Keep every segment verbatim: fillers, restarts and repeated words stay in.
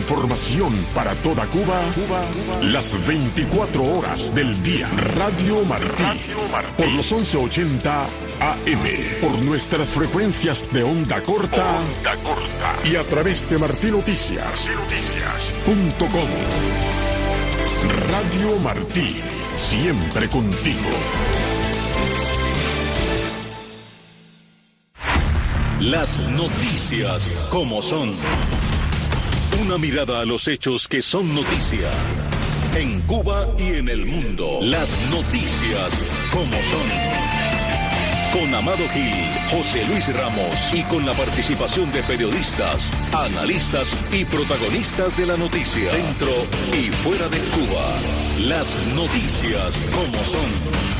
información para toda Cuba, Cuba, Cuba, las veinticuatro horas del día. Radio Martí, Radio Martí, por los once ochenta A M, por nuestras frecuencias de onda corta, onda corta y a través de martí noticias punto com. Radio Martí, siempre contigo. Las noticias como son. Una mirada a los hechos que son noticia. En Cuba y en el mundo. Las noticias como son. Con Amado Gil, José Luis Ramos y con la participación de periodistas, analistas y protagonistas de la noticia. Dentro y fuera de Cuba. Las noticias como son.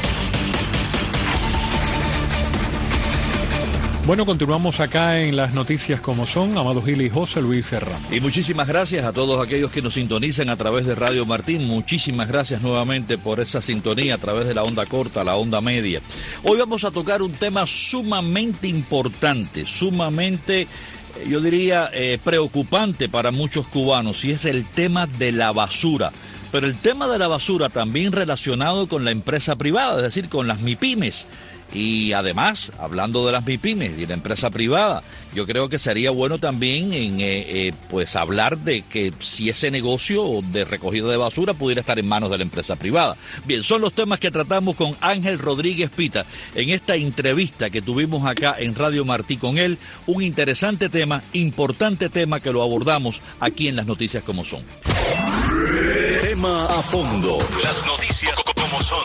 Bueno, continuamos acá en las noticias como son, Amado Gil y José Luis Ramos. Y muchísimas gracias a todos aquellos que nos sintonizan a través de Radio Martín. Muchísimas gracias nuevamente por esa sintonía a través de la onda corta, la onda media. Hoy vamos a tocar un tema sumamente importante, sumamente, yo diría, eh, preocupante para muchos cubanos, y es el tema de la basura. Pero el tema de la basura también relacionado con la empresa privada, es decir, con las MIPYMES. Y además, hablando de las MIPYMES y la empresa privada, yo creo que sería bueno también en, eh, eh, pues hablar de que si ese negocio de recogida de basura pudiera estar en manos de la empresa privada. Bien, son los temas que tratamos con Ángel Rodríguez Pita en esta entrevista que tuvimos acá en Radio Martí con él. Un interesante tema, importante tema que lo abordamos aquí en las noticias como son. Tema a fondo. Las noticias como son.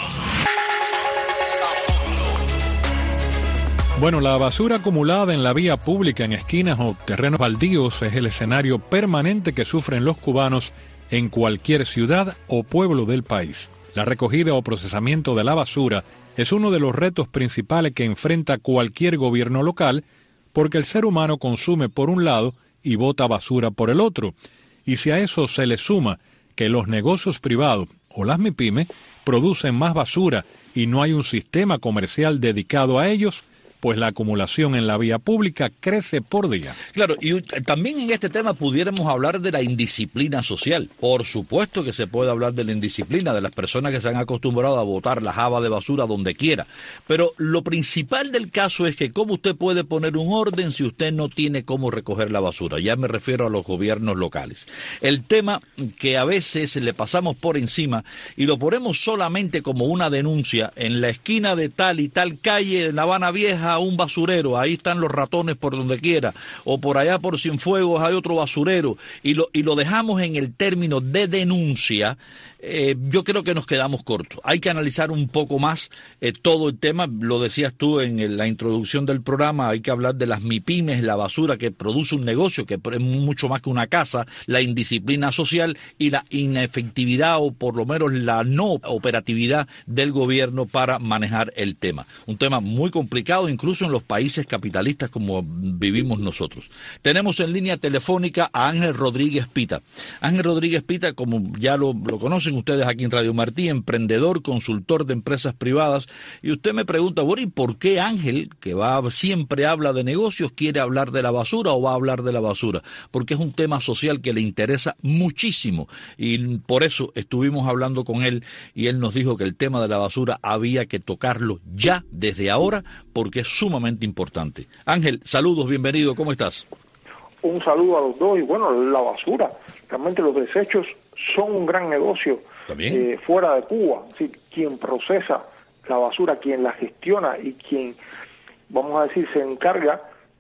Bueno, la basura acumulada en la vía pública, en esquinas o terrenos baldíos, es el escenario permanente que sufren los cubanos en cualquier ciudad o pueblo del país. La recogida o procesamiento de la basura es uno de los retos principales que enfrenta cualquier gobierno local, porque el ser humano consume por un lado y bota basura por el otro. Y si a eso se le suma que los negocios privados o las MIPYMES producen más basura y no hay un sistema comercial dedicado a ellos, pues la acumulación en la vía pública crece por día. Claro, y también en este tema pudiéramos hablar de la indisciplina social. Por supuesto que se puede hablar de la indisciplina, de las personas que se han acostumbrado a botar la java de basura donde quiera. Pero lo principal del caso es que cómo usted puede poner un orden si usted no tiene cómo recoger la basura. Ya me refiero a los gobiernos locales. El tema que a veces le pasamos por encima y lo ponemos solamente como una denuncia en la esquina de tal y tal calle, en La Habana Vieja, a un basurero, ahí están los ratones por donde quiera, o por allá por Cienfuegos hay otro basurero, y lo, y lo dejamos en el término de denuncia. Eh, yo creo que nos quedamos cortos. Hay que analizar un poco más eh, todo el tema. Lo decías tú en el, la introducción del programa, hay que hablar de las MIPYMES, la basura que produce un negocio, que es mucho más que una casa, la indisciplina social y la inefectividad o por lo menos la no operatividad del gobierno para manejar el tema. Un tema muy complicado, incluso en los países capitalistas como vivimos nosotros. Tenemos en línea telefónica a Ángel Rodríguez Pita. Ángel Rodríguez Pita, como ya lo, lo conocen ustedes aquí en Radio Martí, emprendedor, consultor de empresas privadas, y usted me pregunta, bueno, ¿y por qué Ángel, que va siempre habla de negocios, quiere hablar de la basura o va a hablar de la basura? Porque es un tema social que le interesa muchísimo, y por eso estuvimos hablando con él, y él nos dijo que el tema de la basura había que tocarlo ya, desde ahora, porque es sumamente importante. Ángel, saludos, bienvenido, ¿cómo estás? Un saludo a los dos, y bueno, la basura, realmente los desechos son un gran negocio eh, fuera de Cuba. ¿Sí? Quien procesa la basura, quien la gestiona y quien, vamos a decir, se encarga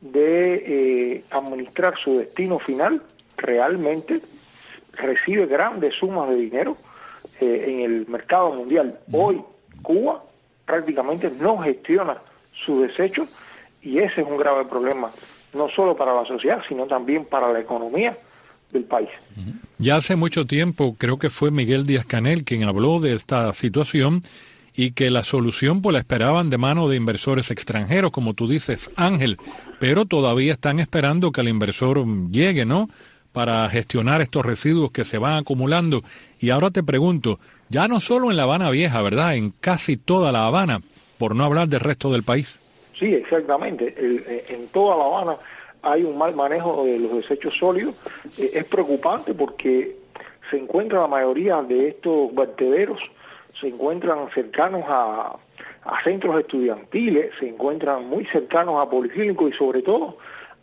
de eh, administrar su destino final, realmente recibe grandes sumas de dinero eh, en el mercado mundial. Hoy Cuba prácticamente no gestiona sus desechos, y ese es un grave problema, no solo para la sociedad, sino también para la economía del país. Ya hace mucho tiempo, creo que fue Miguel Díaz-Canel quien habló de esta situación, y que la solución pues la esperaban de mano de inversores extranjeros, como tú dices, Ángel, pero todavía están esperando que el inversor llegue, ¿no?, para gestionar estos residuos que se van acumulando. Y ahora te pregunto, ya no solo en La Habana Vieja, ¿verdad?, en casi toda La Habana, por no hablar del resto del país. Sí, exactamente. El, en toda La Habana hay un mal manejo de los desechos sólidos. Eh, es preocupante porque se encuentra la mayoría de estos vertederos, se encuentran cercanos a, a centros estudiantiles, se encuentran muy cercanos a policlínicos y sobre todo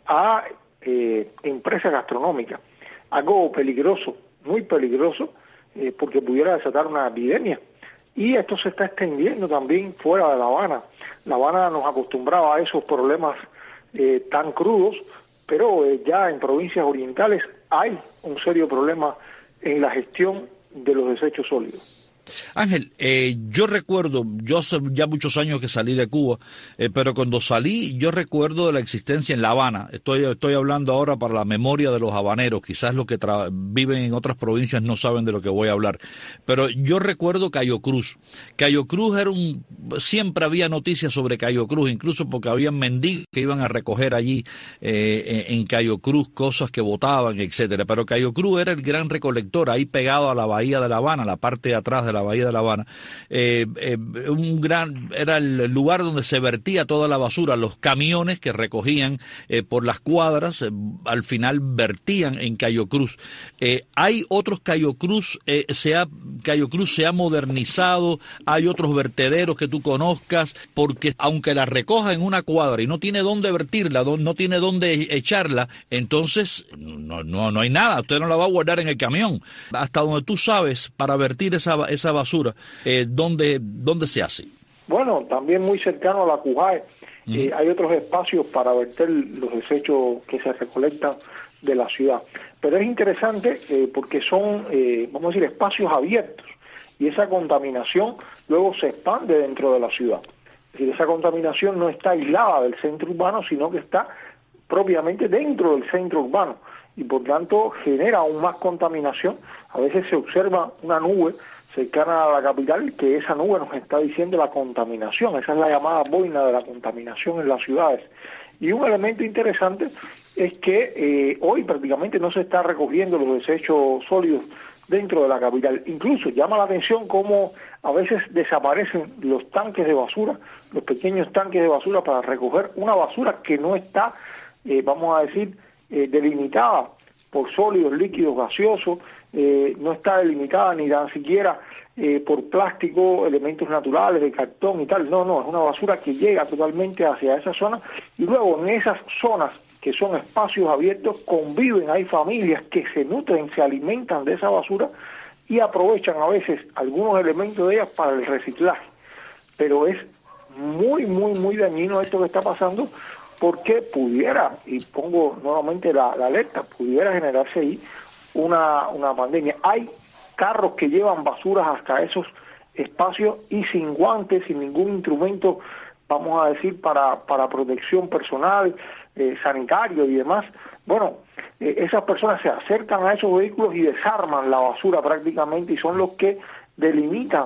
a eh, empresas gastronómicas. Algo peligroso, muy peligroso, eh, porque pudiera desatar una epidemia. Y esto se está extendiendo también fuera de La Habana. La Habana nos acostumbraba a esos problemas eh, tan crudos, pero eh, ya en provincias orientales hay un serio problema en la gestión de los desechos sólidos. Ángel, eh, yo recuerdo, yo hace ya muchos años que salí de Cuba, eh, pero cuando salí yo recuerdo de la existencia en La Habana. Estoy, estoy hablando ahora para la memoria de los habaneros, quizás los que tra- viven en otras provincias no saben de lo que voy a hablar, pero yo recuerdo Cayo Cruz. Cayo Cruz era un, siempre había noticias sobre Cayo Cruz, incluso porque habían mendigos que iban a recoger allí eh, en Cayo Cruz cosas que botaban, etcétera. Pero Cayo Cruz era el gran recolector, ahí pegado a la bahía de La Habana, la parte de atrás de la bahía de La Habana, eh, eh, un gran, era el lugar donde se vertía toda la basura, los camiones que recogían eh, por las cuadras, eh, al final vertían en Cayo Cruz. Eh, hay otros Cayo Cruz, eh, se ha, Cayo Cruz se ha modernizado, hay otros vertederos que tú conozcas, porque aunque la recoja en una cuadra y no tiene dónde vertirla, no tiene dónde echarla, entonces no, no, no hay nada, usted no la va a guardar en el camión. Hasta donde tú sabes, para vertir esa, esa basura, eh, ¿dónde, ¿dónde se hace? Bueno, también muy cercano a la Cujae, mm. eh, hay otros espacios para verter los desechos que se recolectan de la ciudad. Pero es interesante eh, porque son, eh, vamos a decir, espacios abiertos y esa contaminación luego se expande dentro de la ciudad. Es decir, esa contaminación no está aislada del centro urbano, sino que está propiamente dentro del centro urbano y por tanto genera aún más contaminación. A veces se observa una nube cercana a la capital, que esa nube nos está diciendo la contaminación, esa es la llamada boina de la contaminación en las ciudades. Y un elemento interesante es que eh, hoy prácticamente no se está recogiendo los desechos sólidos dentro de la capital. Incluso llama la atención cómo a veces desaparecen los tanques de basura, los pequeños tanques de basura para recoger una basura que no está, eh, vamos a decir, eh, delimitada por sólidos, líquidos, gaseosos, Eh, no está delimitada ni tan siquiera eh, por plástico, elementos naturales, de cartón y tal. No, no, es una basura que llega totalmente hacia esa zona y luego en esas zonas que son espacios abiertos conviven, hay familias que se nutren, se alimentan de esa basura y aprovechan a veces algunos elementos de ellas para el reciclaje. Pero es muy, muy, muy dañino esto que está pasando porque pudiera, y pongo nuevamente la, la alerta, pudiera generarse ahí Una, una pandemia. Hay carros que llevan basuras hasta esos espacios y sin guantes, sin ningún instrumento, vamos a decir, para, para protección personal, eh, sanitario y demás. Bueno, eh, esas personas se acercan a esos vehículos y desarman la basura prácticamente y son los que delimitan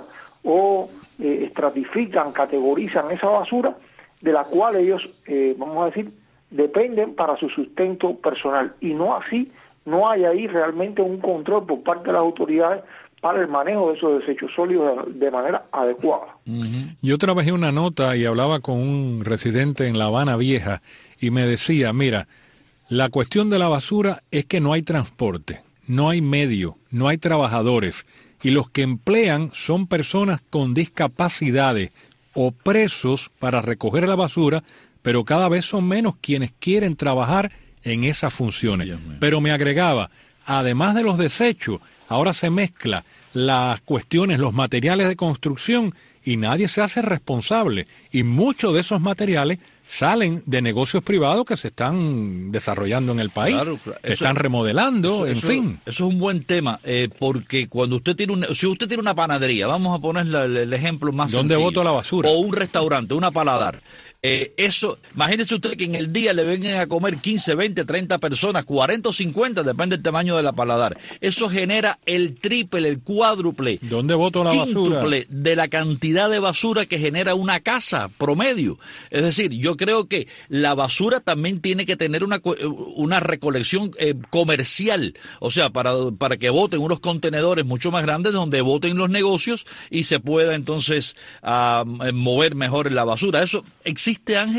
o eh, estratifican, categorizan esa basura de la cual ellos, eh, vamos a decir, dependen para su sustento personal y no así. No hay ahí realmente un control por parte de las autoridades para el manejo de esos desechos sólidos de, de manera adecuada. Uh-huh. Yo trabajé una nota y hablaba con un residente en La Habana Vieja y me decía, mira, la cuestión de la basura es que no hay transporte, no hay medio, no hay trabajadores y los que emplean son personas con discapacidades o presos para recoger la basura, pero cada vez son menos quienes quieren trabajar en esas funciones. Pero me agregaba, además de los desechos, ahora se mezcla las cuestiones, los materiales de construcción y nadie se hace responsable. Y muchos de esos materiales salen de negocios privados que se están desarrollando en el país, claro, claro. que eso, están remodelando, eso, en eso, fin. Eso es un buen tema, eh, porque cuando usted tiene un, si usted tiene una panadería, vamos a poner el, el ejemplo más ¿Dónde sencillo. boto la basura? O un restaurante, una paladar. Eh, eso, imagínese usted que en el día le vengan a comer quince, veinte, treinta personas, cuarenta o cincuenta, depende del tamaño de la paladar. Eso genera el triple, el cuádruple, ¿Dónde boto la basura? de la cantidad de basura que genera una casa promedio. Es decir, yo creo que la basura también tiene que tener una, una recolección eh, comercial, o sea, para, para que boten unos contenedores mucho más grandes donde boten los negocios y se pueda entonces uh, mover mejor la basura. ¿Eso existe, Ángel?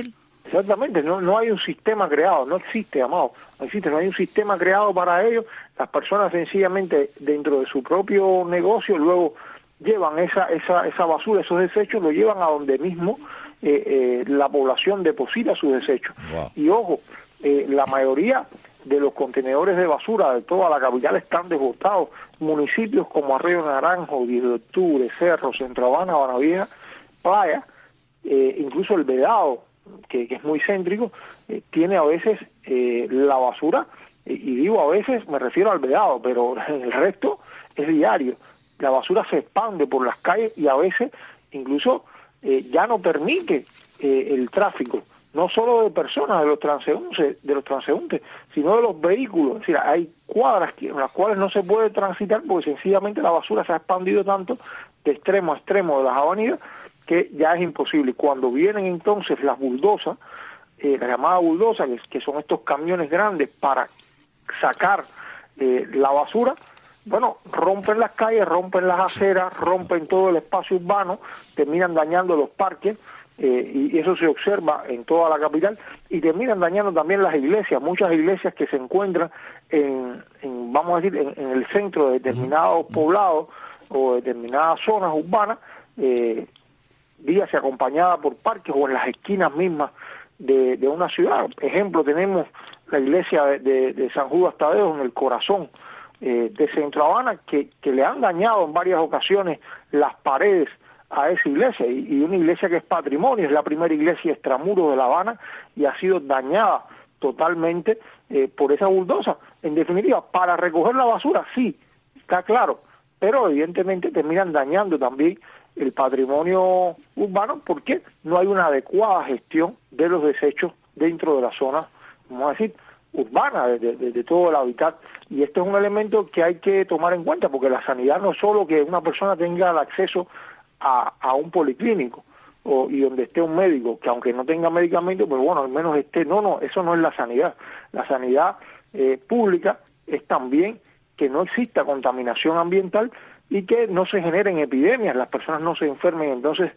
Exactamente, no, no hay un sistema creado, no existe, amado, no existe, no hay un sistema creado para ello. Las personas sencillamente dentro de su propio negocio luego llevan esa esa esa basura, esos desechos, lo llevan a donde mismo eh, eh, la población deposita sus desechos. Wow. Y ojo, eh, la mayoría de los contenedores de basura de toda la capital están desbordados. Municipios como Arroyo Naranjo, diez de octubre, Cerro, Centro Habana, Habana Vieja, Playa, eh, incluso el Vedado, que, que es muy céntrico, eh, tiene a veces eh, la basura, eh, y digo a veces, me refiero al Vedado, pero el resto es diario. La basura se expande por las calles y a veces incluso eh, ya no permite eh, el tráfico, no solo de personas, de los transeúntes, de los transeúntes, sino de los vehículos. Es decir, hay cuadras en las cuales no se puede transitar porque sencillamente la basura se ha expandido tanto de extremo a extremo de las avenidas que ya es imposible. Cuando vienen entonces las buldosas, eh, las llamadas buldosas, que, que son estos camiones grandes para sacar eh, la basura, bueno, rompen las calles, rompen las aceras, rompen todo el espacio urbano, terminan dañando los parques, eh, y eso se observa en toda la capital, y terminan dañando también las iglesias, muchas iglesias que se encuentran en, en vamos a decir, en, en el centro de determinados poblados o determinadas zonas urbanas, eh, días acompañada por parques o en las esquinas mismas de, de una ciudad. Ejemplo, tenemos la iglesia de, de, de San Judas Tadeo en el corazón eh, de Centro Habana, que, que le han dañado en varias ocasiones las paredes a esa iglesia, y, y una iglesia que es patrimonio, es la primera iglesia extramuros de La Habana y ha sido dañada totalmente eh, por esa buldosa. En definitiva, para recoger la basura, sí, está claro, pero evidentemente terminan dañando también el patrimonio urbano porque no hay una adecuada gestión de los desechos dentro de la zona, vamos a decir, urbana, de, de, de todo el hábitat. Y este es un elemento que hay que tomar en cuenta, porque la sanidad no es solo que una persona tenga el acceso a, a un policlínico o, y donde esté un médico, que aunque no tenga medicamento, pero bueno, al menos esté, no, no, eso no es la sanidad. La sanidad eh, pública es también que no exista contaminación ambiental y que no se generen epidemias, las personas no se enfermen entonces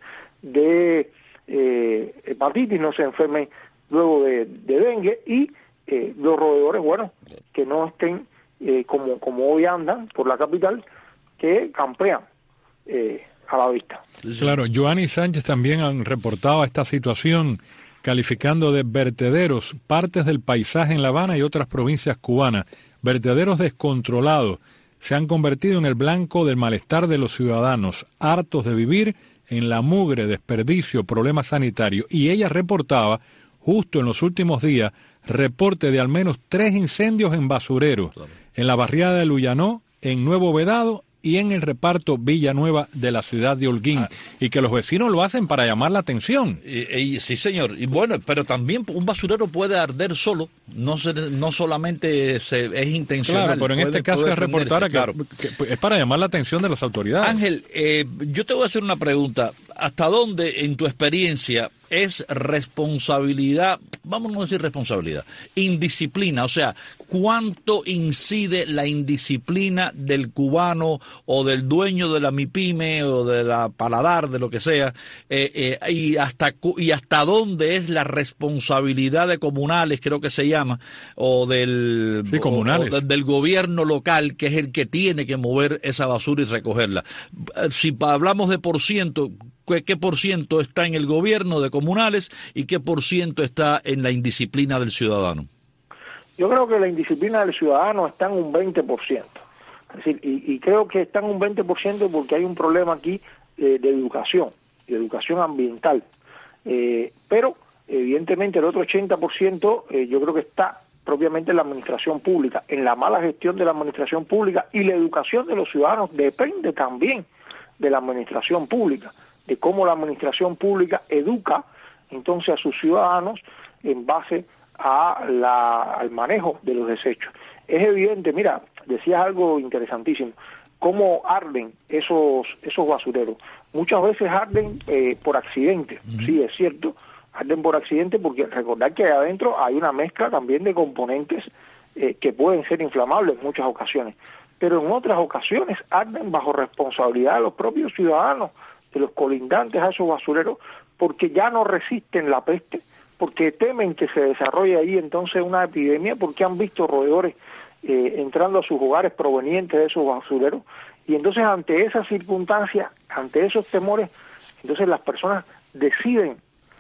de eh, hepatitis, no se enfermen luego de, de dengue, y eh, los roedores, bueno, que no estén eh, como, como hoy andan por la capital, que campean eh, a la vista. Claro, Joanny Sánchez también han reportado esta situación, calificando de vertederos partes del paisaje en La Habana y otras provincias cubanas, vertederos descontrolados. Se han convertido en el blanco del malestar de los ciudadanos, hartos de vivir en la mugre, desperdicio, problemas sanitarios. Y ella reportaba, justo en los últimos días, reporte de al menos tres incendios en basureros, claro, en la barriada de Luyanó, en Nuevo Vedado y en el reparto Villanueva de la ciudad de Holguín, ah, y que los vecinos lo hacen para llamar la atención. Y, y, sí, señor. Y bueno, pero también un basurero puede arder solo, no se, no solamente se, es intencional. Claro, pero en puede, este caso es reportar a que, claro. que es para llamar la atención de las autoridades. Ángel, eh, yo te voy a hacer una pregunta. ¿Hasta dónde, en tu experiencia, es responsabilidad, vamos a no decir responsabilidad, indisciplina? O sea, ¿cuánto incide la indisciplina del cubano o del dueño de la MIPYME o de la Paladar, de lo que sea, eh, eh, y hasta y hasta dónde es la responsabilidad de comunales, creo que se llama, o del, sí, comunales. O, o del gobierno local, que es el que tiene que mover esa basura y recogerla? Si hablamos de por ciento, ¿qué, qué por ciento está en el gobierno de comunales y qué por ciento está en la indisciplina del ciudadano? Yo creo que la indisciplina del ciudadano está en un veinte por ciento. Es decir, y, y creo que está en un veinte por ciento porque hay un problema aquí eh, de educación, de educación ambiental. Eh, pero, evidentemente, el otro ochenta por ciento eh, yo creo que está propiamente en la administración pública, en la mala gestión de la administración pública, y la educación de los ciudadanos depende también de la administración pública, de cómo la administración pública educa entonces a sus ciudadanos en base a la, al manejo de los desechos. Es evidente, mira, decías algo interesantísimo, cómo arden esos esos basureros. Muchas veces arden eh, por accidente, uh-huh. Sí, es cierto, arden por accidente porque recordar que adentro hay una mezcla también de componentes eh, que pueden ser inflamables en muchas ocasiones, pero en otras ocasiones arden bajo responsabilidad de los propios ciudadanos, de los colindantes a esos basureros, porque ya no resisten la peste, porque temen que se desarrolle ahí entonces una epidemia, porque han visto roedores eh, entrando a sus hogares provenientes de esos basureros, y entonces ante esas circunstancias, ante esos temores, entonces las personas deciden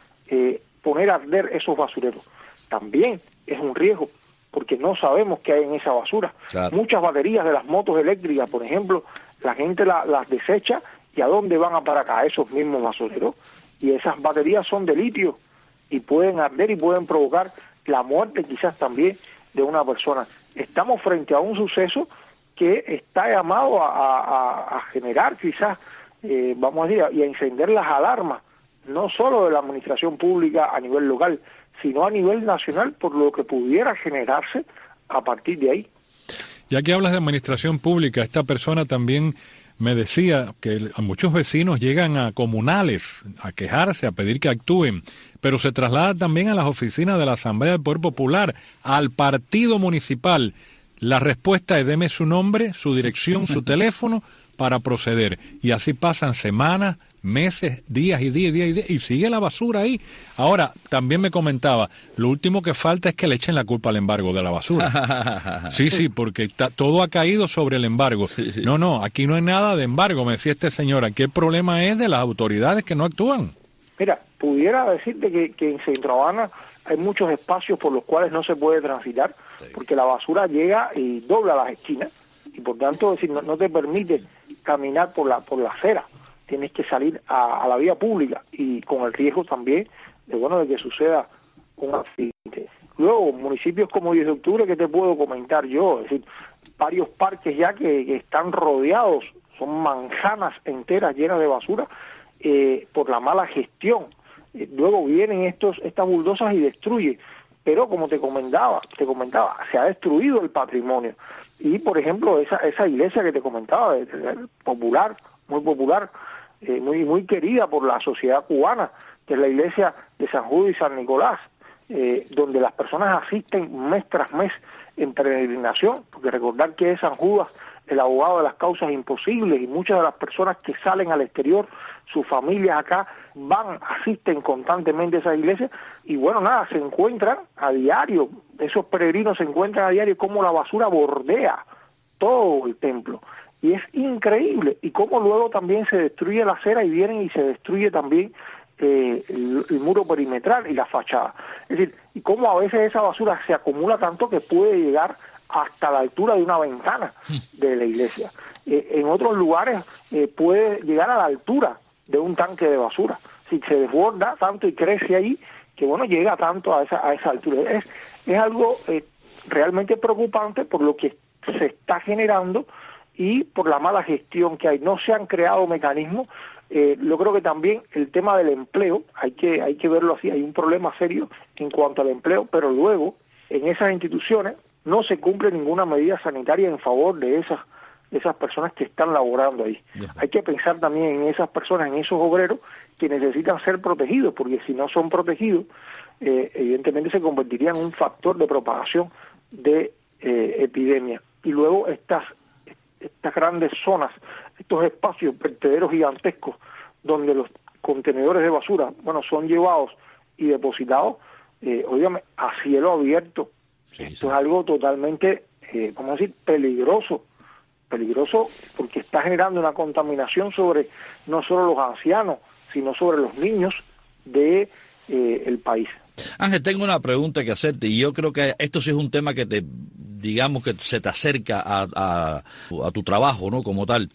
eh, poner a arder esos basureros. También es un riesgo, porque no sabemos qué hay en esa basura. Claro. Muchas baterías de las motos eléctricas, por ejemplo, la gente la, las desecha, ¿y a dónde van a parar? A esos mismos basureros. Y esas baterías son de litio, y pueden arder y pueden provocar la muerte quizás también de una persona. Estamos frente a un suceso que está llamado a, a, a generar quizás, eh, vamos a decir, y a encender las alarmas, no solo de la administración pública a nivel local, sino a nivel nacional, por lo que pudiera generarse a partir de ahí. Ya que hablas de administración pública, esta persona también me decía que a muchos vecinos llegan a comunales a quejarse, a pedir que actúen, pero se traslada también a las oficinas de la Asamblea del Poder Popular, al partido municipal. La respuesta es: deme su nombre, su dirección, su teléfono para proceder. Y así pasan semanas, meses, días y días y días y días, y sigue la basura ahí. Ahora, también me comentaba, lo último que falta es que le echen la culpa al embargo de la basura. Sí, sí, porque ta, todo ha caído sobre el embargo. Sí, sí. No, no, aquí no hay nada de embargo, me decía este señor. Aquí el problema es de las autoridades que no actúan. Mira, pudiera decirte que, que en Centro Habana hay muchos espacios por los cuales no se puede transitar, sí, porque la basura llega y dobla las esquinas, y por tanto, decir, no, no te permite caminar por la por la acera. Tienes que salir a, a la vía pública, y con el riesgo también de bueno de que suceda un accidente. Luego, municipios como diez de octubre, ¿qué te puedo comentar yo? Es decir, varios parques ya que, que están rodeados, son manzanas enteras llenas de basura eh, por la mala gestión. Eh, luego vienen estos estas buldozas y destruyen. Pero como te comentaba, te comentaba, se ha destruido el patrimonio. Y por ejemplo, esa esa iglesia que te comentaba, de, de, de, popular, muy popular, eh, muy muy querida por la sociedad cubana, que es la iglesia de San Judas y San Nicolás, eh, donde las personas asisten mes tras mes en peregrinación, porque recordar que es San Judas el abogado de las causas imposibles, y muchas de las personas que salen al exterior, sus familias acá, van, asisten constantemente a esas iglesias, y bueno, nada, se encuentran a diario, esos peregrinos se encuentran a diario cómo la basura bordea todo el templo, y es increíble, y cómo luego también se destruye la acera, y vienen y se destruye también eh, el, el muro perimetral y la fachada. Es decir, y cómo a veces esa basura se acumula tanto que puede llegar hasta la altura de una ventana de la iglesia. Eh, en otros lugares eh, puede llegar a la altura de un tanque de basura. Si se desborda tanto y crece ahí, que bueno, llega tanto a esa a esa altura. Es, es algo eh, realmente preocupante por lo que se está generando y por la mala gestión que hay. No se han creado mecanismos. Eh, yo creo que también el tema del empleo, hay que hay que verlo así, hay un problema serio en cuanto al empleo, pero luego en esas instituciones no se cumple ninguna medida sanitaria en favor de esas de esas personas que están laborando ahí. Yeah. Hay que pensar también en esas personas, en esos obreros que necesitan ser protegidos, porque si no son protegidos, eh, evidentemente se convertirían en un factor de propagación de eh, epidemia. Y luego estas estas grandes zonas, estos espacios vertederos gigantescos, donde los contenedores de basura, bueno, son llevados y depositados, eh, óigame, a cielo abierto. Sí, Esto sí. es algo totalmente, eh, vamos a decir, peligroso, peligroso porque está generando una contaminación sobre no solo los ancianos, sino sobre los niños de eh, el país. Ángel, tengo una pregunta que hacerte, y yo creo que esto sí es un tema que te, digamos que se te acerca a, a, a tu trabajo, ¿no? Como tal.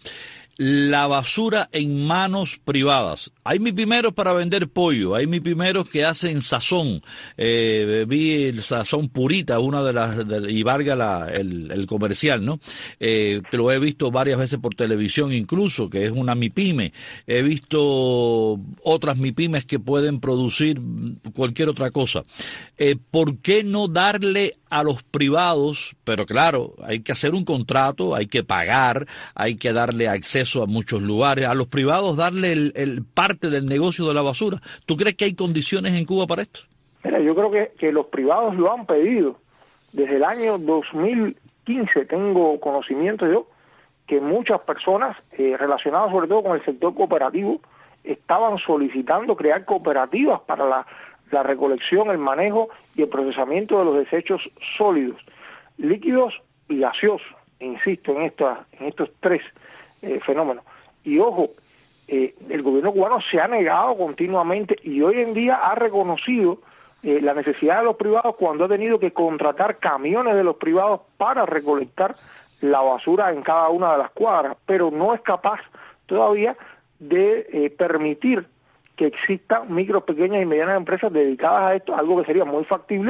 La basura en manos privadas. Hay mipimeros para vender pollo, hay mipimeros que hacen sazón. Eh, vi el sazón Purita, una de las, de, y valga la, el, el comercial, ¿no? Eh, que lo he visto varias veces por televisión incluso, que es una mipime. He visto otras mipymes que pueden producir cualquier otra cosa. Eh, ¿Por qué no darle a los privados? Pero claro, hay que hacer un contrato, hay que pagar, hay que darle acceso a muchos lugares, a los privados darle el, el parte del negocio de la basura. ¿Tú crees que hay condiciones en Cuba para esto? Mira, yo creo que, que los privados lo han pedido. Desde el año dos mil quince tengo conocimiento yo que muchas personas eh, relacionadas sobre todo con el sector cooperativo estaban solicitando crear cooperativas para la la recolección, el manejo y el procesamiento de los desechos sólidos, líquidos y gaseosos, insisto en, esta, en estos tres eh, fenómenos. Y ojo, eh, el gobierno cubano se ha negado continuamente y hoy en día ha reconocido eh, la necesidad de los privados cuando ha tenido que contratar camiones de los privados para recolectar la basura en cada una de las cuadras, pero no es capaz todavía de eh, permitir que existan micro, pequeñas y medianas empresas dedicadas a esto, algo que sería muy factible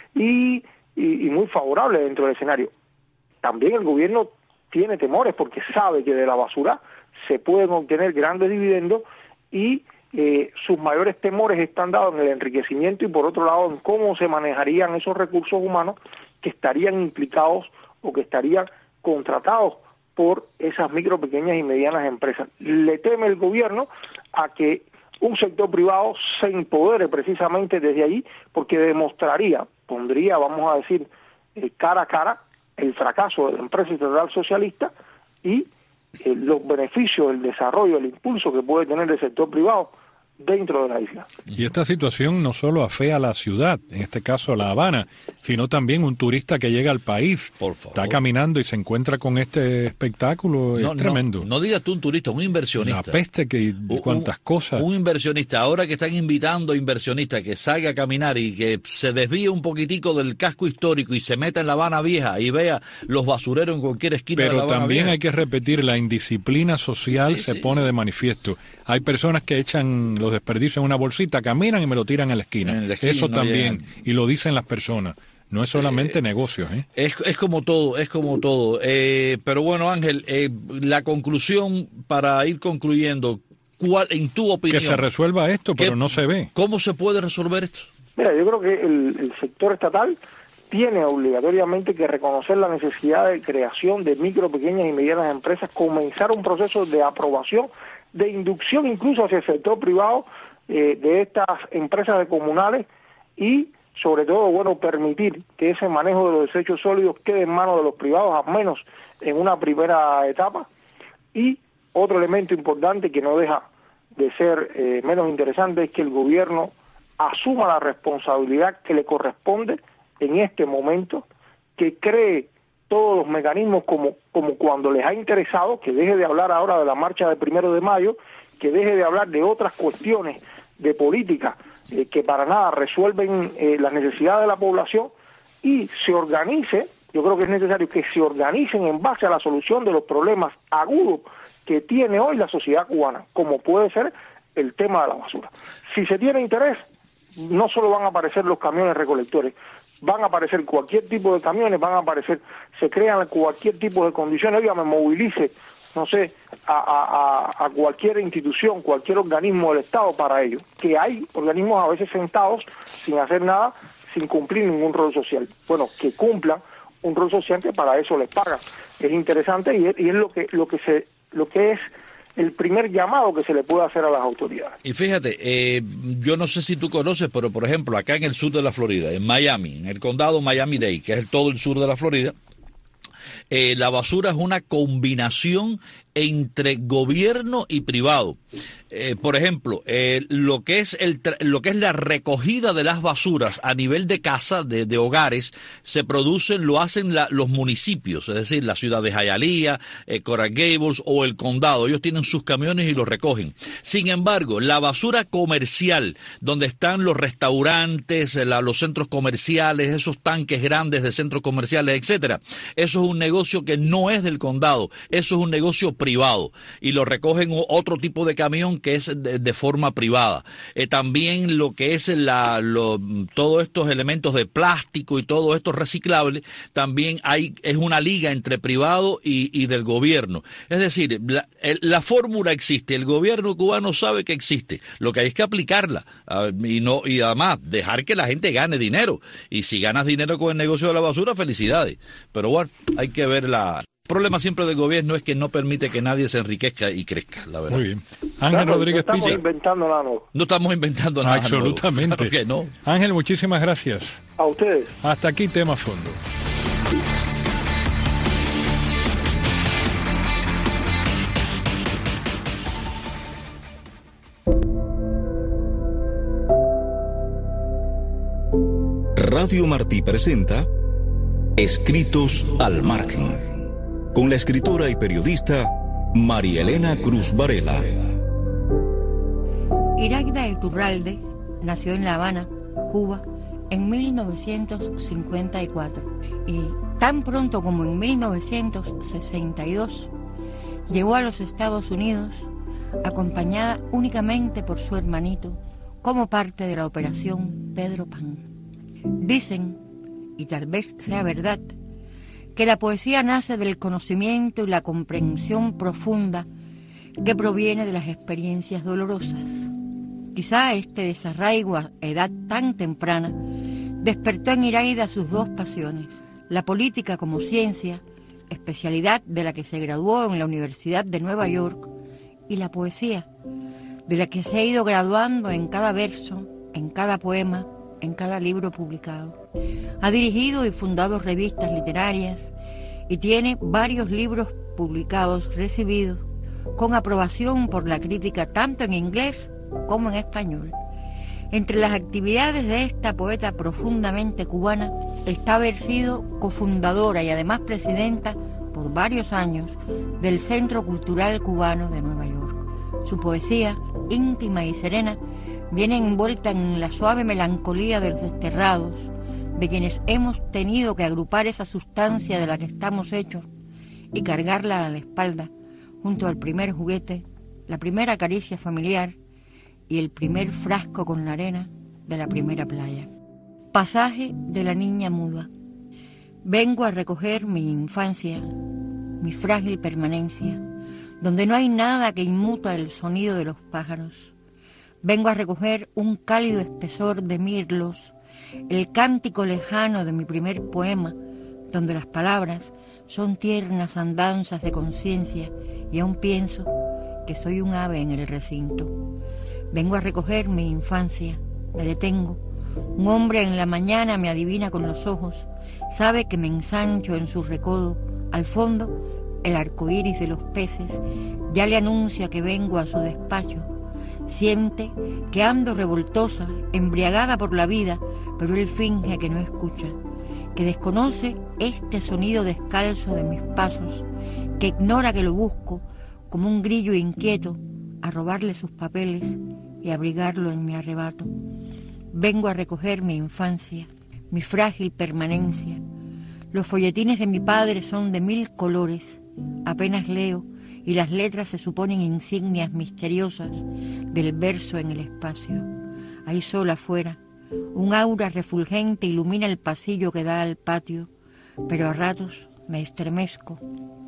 y, y, y muy favorable dentro del escenario. También el gobierno tiene temores porque sabe que de la basura se pueden obtener grandes dividendos y eh, sus mayores temores están dados en el enriquecimiento y por otro lado en cómo se manejarían esos recursos humanos que estarían implicados o que estarían contratados por esas micro, pequeñas y medianas empresas. Le teme el gobierno a que un sector privado se empodere precisamente desde allí, porque demostraría, pondría, vamos a decir, eh, cara a cara, el fracaso de la empresa estatal socialista y eh, los beneficios, el desarrollo, el impulso que puede tener el sector privado dentro de la isla. Y esta situación no solo afea a la ciudad, en este caso a La Habana, sino también un turista que llega al país, por favor, está caminando y se encuentra con este espectáculo, no, es tremendo. No, no digas tú un turista, un inversionista. La peste que un, cuantas cosas. Un inversionista, ahora que están invitando a inversionistas que salga a caminar y que se desvíe un poquitico del casco histórico y se meta en La Habana Vieja y vea los basureros en cualquier esquina Pero de La Habana también Vieja. Hay que repetir, la indisciplina social sí, se sí, pone sí. de manifiesto. Hay personas que echan los desperdicios en una bolsita, caminan y me lo tiran en la esquina. En la esquina Eso no también, llegan. y lo dicen las personas. No es solamente eh, negocios, ¿eh? Es, es como todo, es como todo. Eh, pero bueno, Ángel, eh, la conclusión para ir concluyendo, ¿cuál, en tu opinión? Que se resuelva esto, pero no se ve. ¿Cómo se puede resolver esto? Mira, yo creo que el, el sector estatal tiene obligatoriamente que reconocer la necesidad de creación de micro, pequeñas y medianas empresas, comenzar un proceso de aprobación, de inducción incluso hacia el sector privado eh, de estas empresas de comunales y sobre todo, bueno, permitir que ese manejo de los desechos sólidos quede en manos de los privados, al menos en una primera etapa. Y otro elemento importante que no deja de ser eh, menos interesante es que el gobierno asuma la responsabilidad que le corresponde en este momento, que cree todos los mecanismos como, como cuando les ha interesado, que deje de hablar ahora de la marcha del primero de mayo, que deje de hablar de otras cuestiones de política eh, que para nada resuelven eh, las necesidades de la población y se organice. Yo creo que es necesario que se organicen en base a la solución de los problemas agudos que tiene hoy la sociedad cubana, como puede ser el tema de la basura. Si se tiene interés, no solo van a aparecer los camiones recolectores, van a aparecer cualquier tipo de camiones, van a aparecer, se crean cualquier tipo de condiciones. Oiga, me movilice, no sé, a, a, a cualquier institución, cualquier organismo del Estado para ello, que hay organismos a veces sentados sin hacer nada, sin cumplir ningún rol social. Bueno, que cumplan un rol social que para eso les pagan. Es interesante y es, y es lo que lo que se lo que es el primer llamado que se le puede hacer a las autoridades. Y fíjate, eh, yo no sé si tú conoces, pero por ejemplo, acá en el sur de la Florida, en Miami, en el condado Miami-Dade, que es el, todo el sur de la Florida, eh, la basura es una combinación entre gobierno y privado. Eh, por ejemplo, eh, lo que es el lo que es la recogida de las basuras a nivel de casa, de, de hogares, se producen, lo hacen la, los municipios, es decir, la ciudad de Hialeah, eh, Coral Gables o el condado. Ellos tienen sus camiones y los recogen. Sin embargo, la basura comercial, donde están los restaurantes, la, los centros comerciales, esos tanques grandes de centros comerciales, etcétera, eso es un negocio que no es del condado, eso es un negocio privado y lo recogen otro tipo de camión que es de, de forma privada. Eh, también lo que es la, lo, todos estos elementos de plástico y todo esto reciclable, también hay es una liga entre privado y, y del gobierno. Es decir, la, el, la fórmula existe, el gobierno cubano sabe que existe, lo que hay es que aplicarla uh, y no y además dejar que la gente gane dinero. Y si ganas dinero con el negocio de la basura, felicidades. Pero bueno, hay que ver la... El problema siempre del gobierno es que no permite que nadie se enriquezca y crezca, la verdad. Muy bien. Ángel Claro, Rodríguez no estamos Pizzi. inventando nada nuevo. No estamos inventando nada Absolutamente. nuevo. Claro que no. Ángel, muchísimas gracias. A ustedes. Hasta aquí Tema Fondo. Radio Martí presenta Escritos al Margen, con la escritora y periodista María Elena Cruz Varela. Iraida Iturralde nació en La Habana, Cuba, en mil novecientos cincuenta y cuatro y tan pronto como en mil novecientos sesenta y dos llegó a los Estados Unidos acompañada únicamente por su hermanito como parte de la Operación Pedro Pan. Dicen, y tal vez sea verdad, que la poesía nace del conocimiento y la comprensión profunda que proviene de las experiencias dolorosas. Quizá este desarraigo a edad tan temprana despertó en Iraida sus dos pasiones, la política como ciencia, especialidad de la que se graduó en la Universidad de Nueva York, y la poesía, de la que se ha ido graduando en cada verso, en cada poema, en cada libro publicado. Ha dirigido y fundado revistas literarias y tiene varios libros publicados recibidos con aprobación por la crítica tanto en inglés como en español. Entre las actividades de esta poeta profundamente cubana está haber sido cofundadora y además presidenta por varios años del Centro Cultural Cubano de Nueva York. Su poesía, íntima y serena, viene envuelta en la suave melancolía de los desterrados, de quienes hemos tenido que agrupar esa sustancia de la que estamos hechos y cargarla a la espalda, junto al primer juguete, la primera caricia familiar y el primer frasco con la arena de la primera playa. Pasaje de la niña muda. Vengo a recoger mi infancia, mi frágil permanencia, donde no hay nada que inmuta el sonido de los pájaros. Vengo a recoger un cálido espesor de mirlos, el cántico lejano de mi primer poema, donde las palabras son tiernas andanzas de conciencia y aún pienso que soy un ave en el recinto. Vengo a recoger mi infancia, me detengo. Un hombre en la mañana me adivina con los ojos, sabe que me ensancho en su recodo. Al fondo, el arco iris de los peces ya le anuncia que vengo a su despacho. Siente que ando revoltosa, embriagada por la vida, pero él finge que no escucha, que desconoce este sonido descalzo de mis pasos, que ignora que lo busco como un grillo inquieto a robarle sus papeles y abrigarlo en mi arrebato. Vengo a recoger mi infancia, mi frágil permanencia. Los folletines de mi padre son de mil colores, apenas leo y las letras se suponen insignias misteriosas del verso en el espacio. Hay sol afuera, un aura refulgente ilumina el pasillo que da al patio, pero a ratos me estremezco.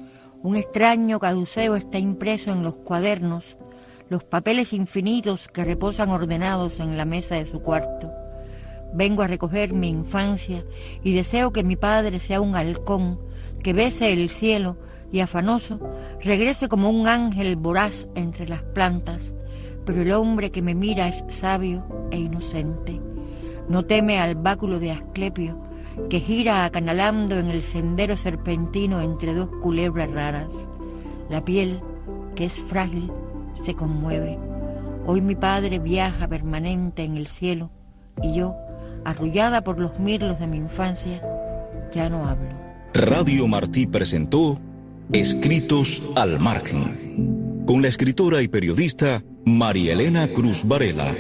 Un extraño caduceo está impreso en los cuadernos, los papeles infinitos que reposan ordenados en la mesa de su cuarto. Vengo a recoger mi infancia y deseo que mi padre sea un halcón que bese el cielo y afanoso regrese como un ángel voraz entre las plantas, pero el hombre que me mira es sabio e inocente. No teme al báculo de Asclepio que gira acanalando en el sendero serpentino entre dos culebras raras. La piel, que es frágil, se conmueve. Hoy mi padre viaja permanente en el cielo y yo, arrullada por los mirlos de mi infancia, ya no hablo. Radio Martí presentó Escritos al Margen, con la escritora y periodista María Elena Cruz Varela.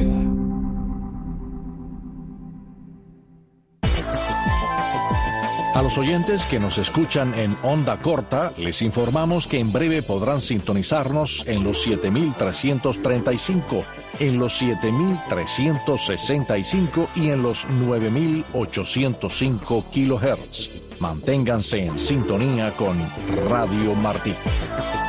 A los oyentes que nos escuchan en onda corta, les informamos que en breve podrán sintonizarnos en los siete mil trescientos treinta y cinco, en los siete mil trescientos sesenta y cinco y en los nueve mil ochocientos cinco kilohertz. Manténganse en sintonía con Radio Martí.